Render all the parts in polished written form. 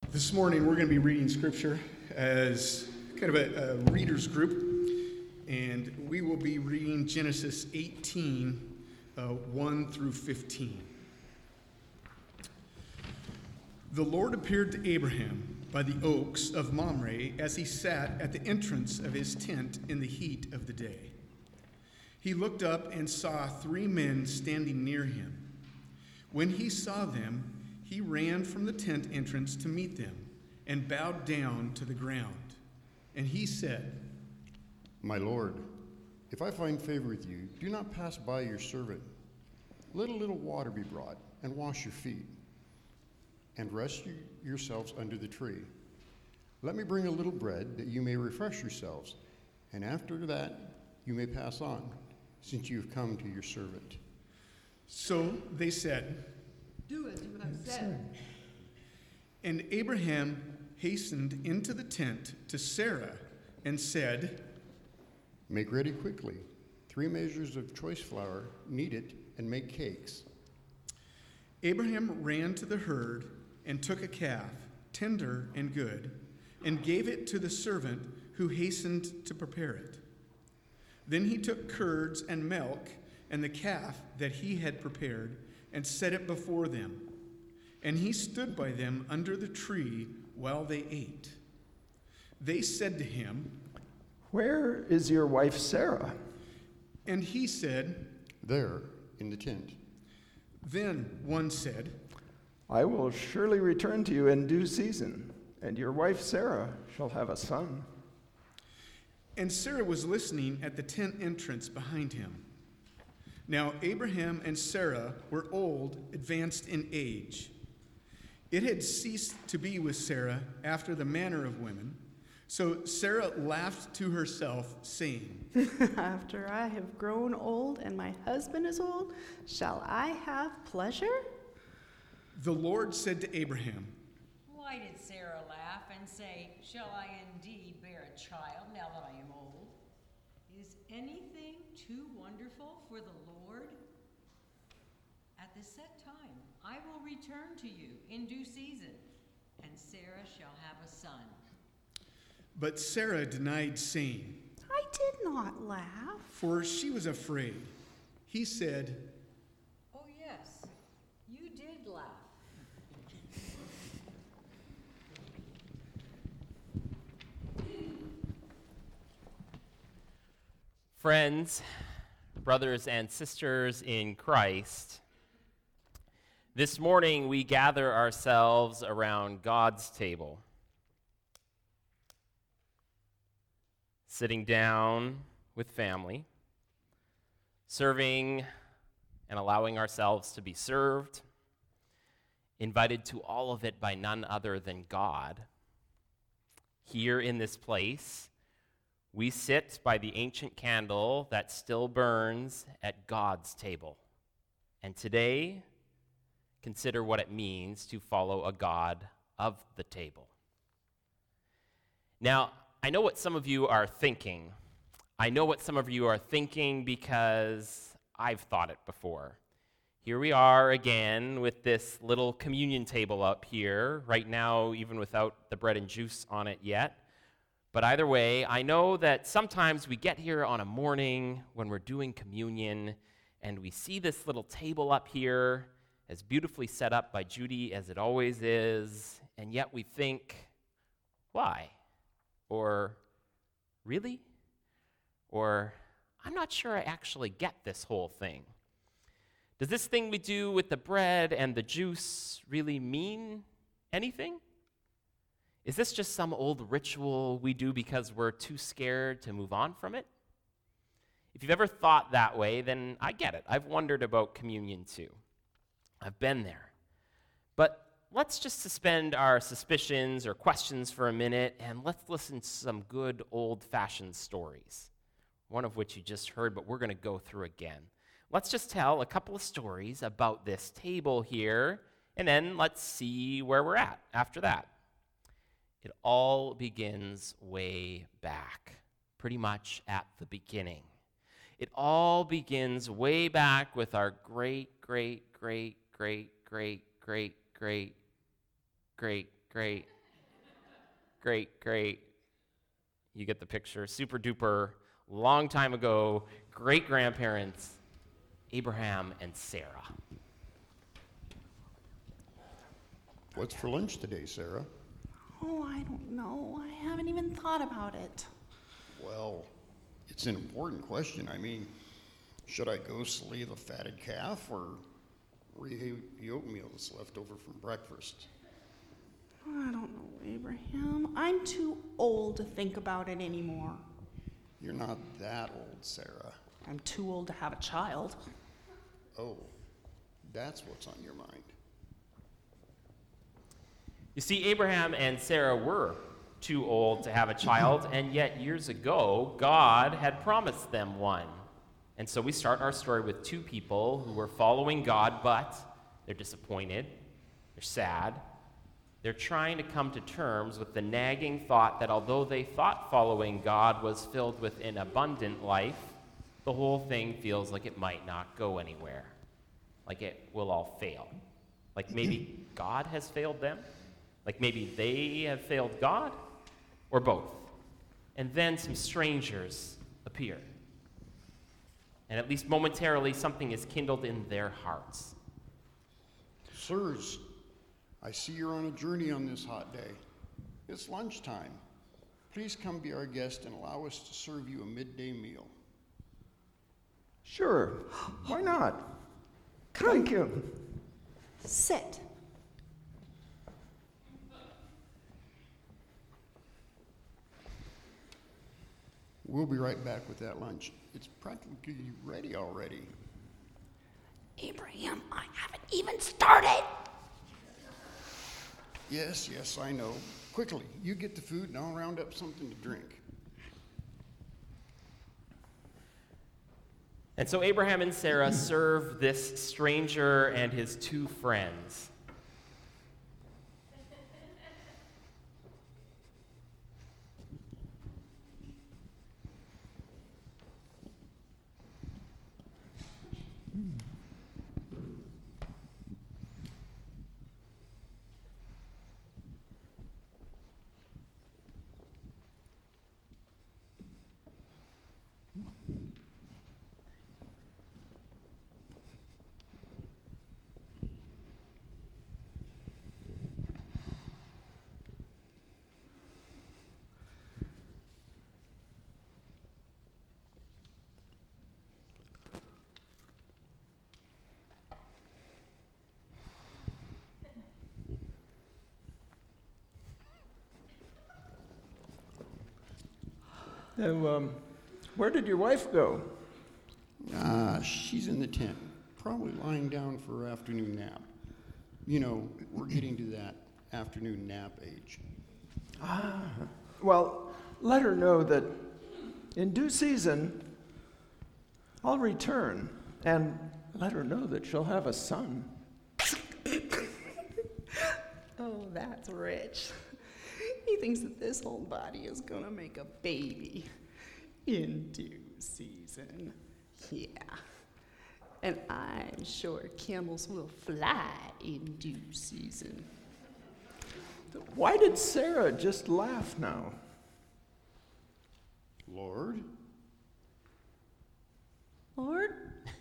This morning we're going to be reading scripture as kind of a reader's group, and we will be reading Genesis 18, 1 through 15. The Lord appeared to Abraham by the oaks of Mamre as he sat at the entrance of his tent in the heat of the day. He looked up and saw 3 men standing near him. When he saw them, he ran from the tent entrance to meet them and bowed down to the ground. And he said, "My Lord, if I find favor with you, do not pass by your servant. Let a little water be brought, and wash your feet, and rest yourselves under the tree. Let me bring a little bread, that you may refresh yourselves, and after that you may pass on, since you have come to your servant." So they said, "Do as you have said." And Abraham hastened into the tent to Sarah and said, "Make ready quickly 3 measures of choice flour, knead it, and make cakes." Abraham ran to the herd and took a calf, tender and good, and gave it to the servant who hastened to prepare it. Then he took curds and milk and the calf that he had prepared and set it before them. And he stood by them under the tree while they ate. They said to him, "Where is your wife Sarah?" And he said, "There, in the tent." Then one said, "I will surely return to you in due season, and your wife Sarah shall have a son." And Sarah was listening at the tent entrance behind him. Now Abraham and Sarah were old, advanced in age. It had ceased to be with Sarah after the manner of women. So Sarah laughed to herself, saying, "After I have grown old and my husband is old, shall I have pleasure?" The Lord said to Abraham, "Why did Sarah laugh and say, 'Shall I indeed bear a child now that I am old?' Is anything too wonderful for the Lord? At the set time, I will return to you in due season, and Sarah shall have a son." But Sarah denied, saying, "I did not laugh." for she was afraid. He said, "Oh yes, you did laugh." Friends, brothers and sisters in Christ, this morning we gather ourselves around God's table, sitting down with family, serving and allowing ourselves to be served, invited to all of it by none other than God. Here in this place, we sit by the ancient candle that still burns at God's table. And today, consider what it means to follow a God of the table. Now, I know what some of you are thinking. I know what some of you are thinking because I've thought it before. Here we are again with this little communion table up here, right now, even without the bread and juice on it yet. But either way, I know that sometimes we get here on a morning when we're doing communion and we see this little table up here as beautifully set up by Judy as it always is, and yet we think, why? Or, really? Or, I'm not sure I actually get this whole thing. Does this thing we do with the bread and the juice really mean anything? Is this just some old ritual we do because we're too scared to move on from it? If you've ever thought that way, then I get it. I've wondered about communion too. I've been there. But let's just suspend our suspicions or questions for a minute, and let's listen to some good old-fashioned stories, one of which you just heard, but we're going to go through again. Let's just tell a couple of stories about this table here, and then let's see where we're at after that. It all begins way back, pretty much at the beginning. It all begins way back with our great, great, great, great, great, great, great, great, great, great. You get the picture. Super duper, long time ago, great grandparents, Abraham and Sarah. What's for lunch today, Sarah? Oh, I don't know. I haven't even thought about it. Well, it's an important question. I mean, should I go slay the fatted calf or reheat the oatmeal that's left over from breakfast? I don't know, Abraham. I'm too old to think about it anymore. You're not that old, Sarah. I'm too old to have a child. Oh, that's what's on your mind. You see, Abraham and Sarah were too old to have a child, and yet years ago, God had promised them one. And so we start our story with two people who were following God, but they're disappointed, they're sad, they're trying to come to terms with the nagging thought that although they thought following God was filled with an abundant life, the whole thing feels like it might not go anywhere, like it will all fail. Like maybe God has failed them, like maybe they have failed God, or both. And then some strangers appear. And at least momentarily, something is kindled in their hearts. Sirs, I see you're on a journey on this hot day. It's lunchtime. Please come be our guest and allow us to serve you a midday meal. Sure, why not? Thank you. Sit. We'll be right back with that lunch. It's practically ready already. Abraham, I haven't even started. Yes, I know. Quickly, you get the food and I'll round up something to drink. And so Abraham and Sarah serve this stranger and his two friends. Where did your wife go? She's in the tent, probably lying down for her afternoon nap. You know, we're getting to that afternoon nap age. Well, let her know that in due season, I'll return, and let her know that she'll have a son. Oh, that's rich. He thinks that this whole body is gonna make a baby in due season. Yeah. And I'm sure camels will fly in due season. Why did Sarah just laugh now? Lord? Lord?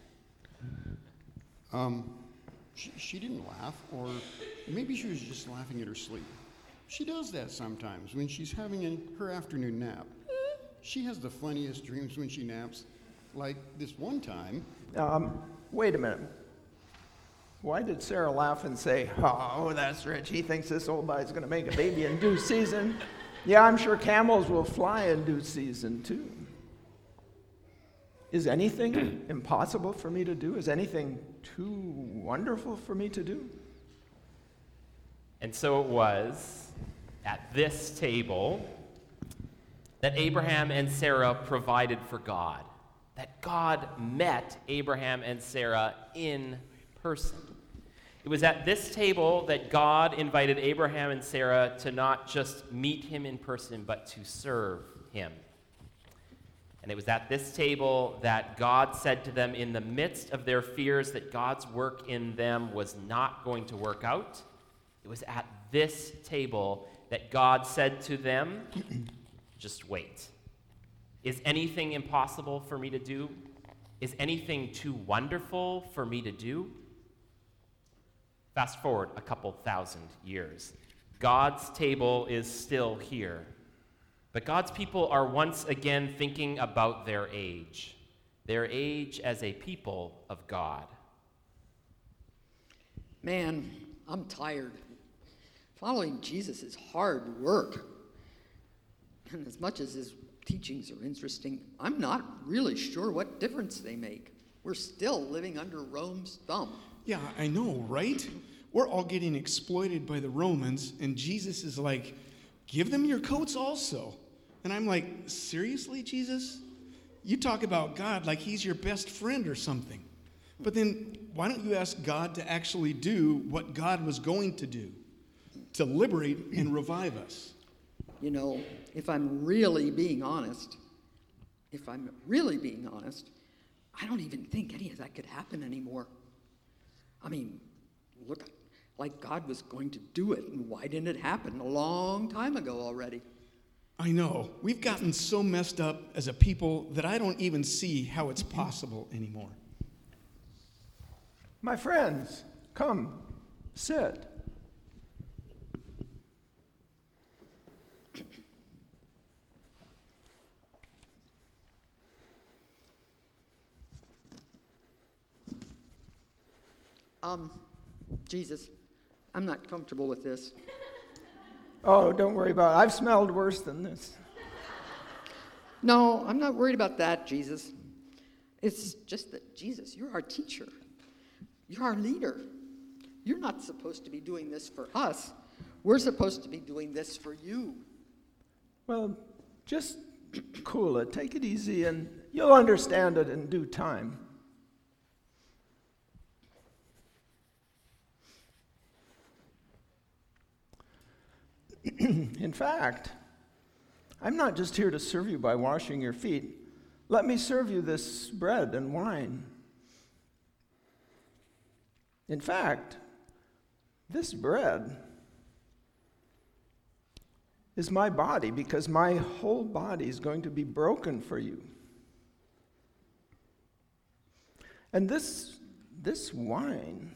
She didn't laugh, or maybe she was just laughing at her sleep. She does that sometimes when she's having her afternoon nap. She has the funniest dreams when she naps. Like this one time. Wait a minute. Why did Sarah laugh and say, "Oh, that's rich. He thinks this old body's going to make a baby in due season"? Yeah, I'm sure camels will fly in due season, too. Is anything impossible for me to do? Is anything too wonderful for me to do? And so it was at this table that Abraham and Sarah provided for God, that God met Abraham and Sarah in person. It was at this table that God invited Abraham and Sarah to not just meet him in person, but to serve him. And it was at this table that God said to them in the midst of their fears that God's work in them was not going to work out. It was at this table that God said to them, just wait. Is anything impossible for me to do? Is anything too wonderful for me to do? Fast forward a couple thousand years. God's table is still here. But God's people are once again thinking about their age as a people of God. Man, I'm tired. Following Jesus is hard work. And as much as his teachings are interesting, I'm not really sure what difference they make. We're still living under Rome's thumb. Yeah, I know, right? We're all getting exploited by the Romans, and Jesus is like, give them your coats also. And I'm like, seriously, Jesus? You talk about God like he's your best friend or something. But then why don't you ask God to actually do what God was going to do? To liberate and revive us. You know, if I'm really being honest, I don't even think any of that could happen anymore. I mean, look, like God was going to do it, and why didn't it happen a long time ago already? I know. We've gotten so messed up as a people that I don't even see how it's possible anymore. My friends, come, sit. Jesus, I'm not comfortable with this. Oh, don't worry about it. I've smelled worse than this. No, I'm not worried about that, Jesus. It's just that, Jesus, you're our teacher. You're our leader. You're not supposed to be doing this for us. We're supposed to be doing this for you. Well, just cool it. Take it easy, and you'll understand it in due time. In fact, I'm not just here to serve you by washing your feet. Let me serve you this bread and wine. In fact, this bread is my body, because my whole body is going to be broken for you. And this wine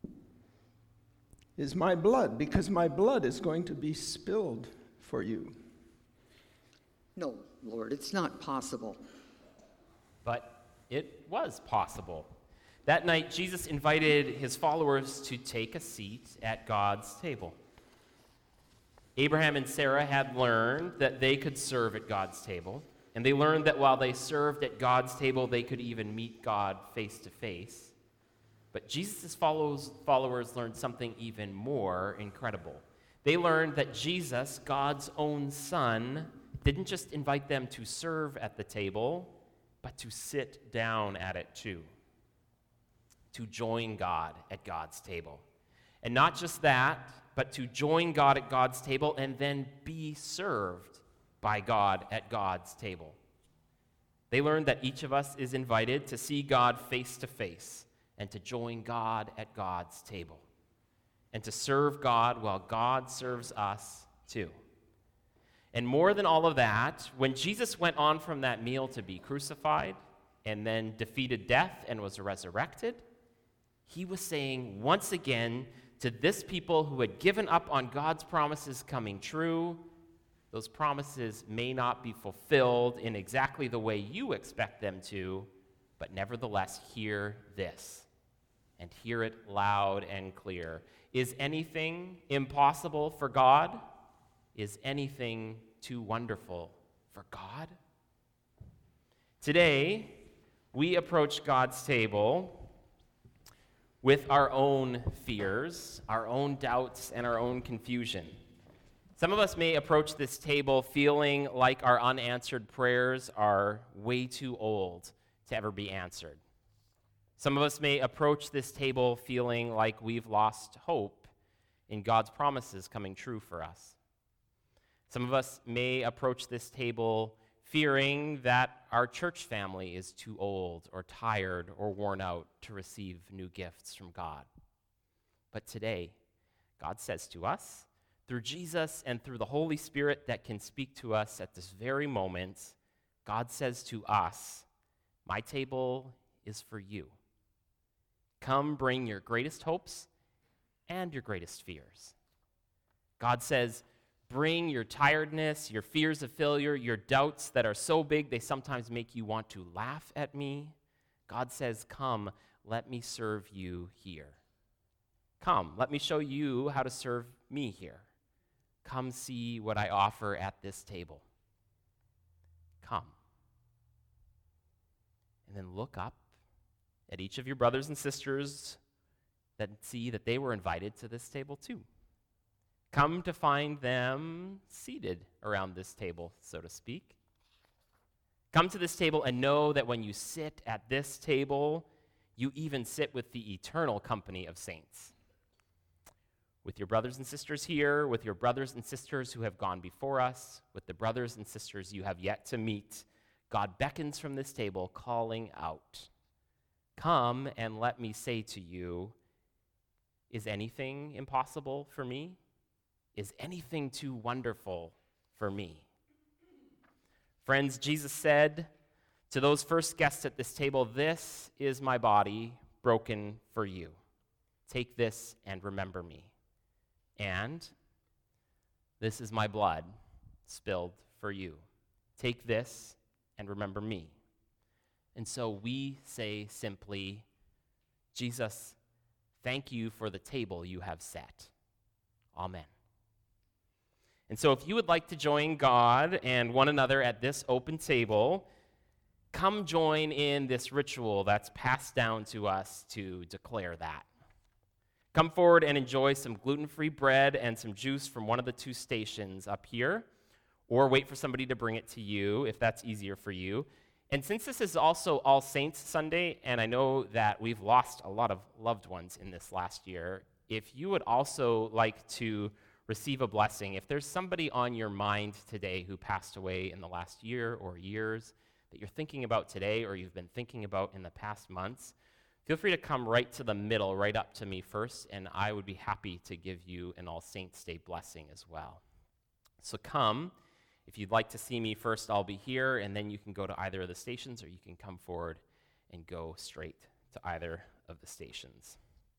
is my blood, because my blood is going to be spilled for you. No, Lord, it's not possible. But it was possible. That night, Jesus invited his followers to take a seat at God's table. Abraham and Sarah had learned that they could serve at God's table, and they learned that while they served at God's table, they could even meet God face to face. But Jesus' followers learned something even more incredible. They learned that Jesus, God's own Son, didn't just invite them to serve at the table, but to sit down at it too, to join God at God's table. And not just that, but to join God at God's table and then be served by God at God's table. They learned that each of us is invited to see God face to face and to join God at God's table, and to serve God while God serves us too. And more than all of that, when Jesus went on from that meal to be crucified and then defeated death and was resurrected, he was saying once again to this people who had given up on God's promises coming true, those promises may not be fulfilled in exactly the way you expect them to, but nevertheless, hear this, and hear it loud and clear. Is anything impossible for God? Is anything too wonderful for God? Today, we approach God's table with our own fears, our own doubts, and our own confusion. Some of us may approach this table feeling like our unanswered prayers are way too old to ever be answered. Some of us may approach this table feeling like we've lost hope in God's promises coming true for us. Some of us may approach this table fearing that our church family is too old or tired or worn out to receive new gifts from God. But today, God says to us Through Jesus and through the Holy Spirit that can speak to us at this very moment, God says to us, my table is for you. Come bring your greatest hopes and your greatest fears. God says, bring your tiredness, your fears of failure, your doubts that are so big they sometimes make you want to laugh at me. God says, come, let me serve you here. Come, let me show you how to serve me here. Come see what I offer at this table. Come. And then look up at each of your brothers and sisters that see that they were invited to this table too. Come to find them seated around this table, so to speak. Come to this table and know that when you sit at this table, you even sit with the eternal company of saints. With your brothers and sisters here, with your brothers and sisters who have gone before us, with the brothers and sisters you have yet to meet, God beckons from this table, calling out, come and let me say to you, is anything impossible for me? Is anything too wonderful for me? Friends, Jesus said to those first guests at this table, this is my body broken for you. Take this and remember me. And this is my blood spilled for you. Take this and remember me. And so we say simply, Jesus, thank you for the table you have set. Amen. And so if you would like to join God and one another at this open table, come join in this ritual that's passed down to us to declare that. Come forward and enjoy some gluten-free bread and some juice from one of the two stations up here, or wait for somebody to bring it to you if that's easier for you. And since this is also All Saints Sunday, and I know that we've lost a lot of loved ones in this last year, if you would also like to receive a blessing, if there's somebody on your mind today who passed away in the last year or years that you're thinking about today or you've been thinking about in the past months, feel free to come right to the middle, right up to me first, and I would be happy to give you an All Saints Day blessing as well. So come. If you'd like to see me first, I'll be here, and then you can go to either of the stations, or you can come forward and go straight to either of the stations.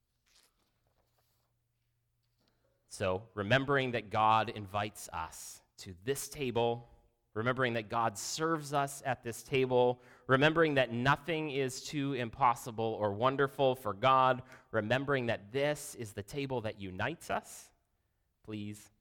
So, remembering that God invites us to this table, remembering that God serves us at this table, remembering that nothing is too impossible or wonderful for God, remembering that this is the table that unites us, please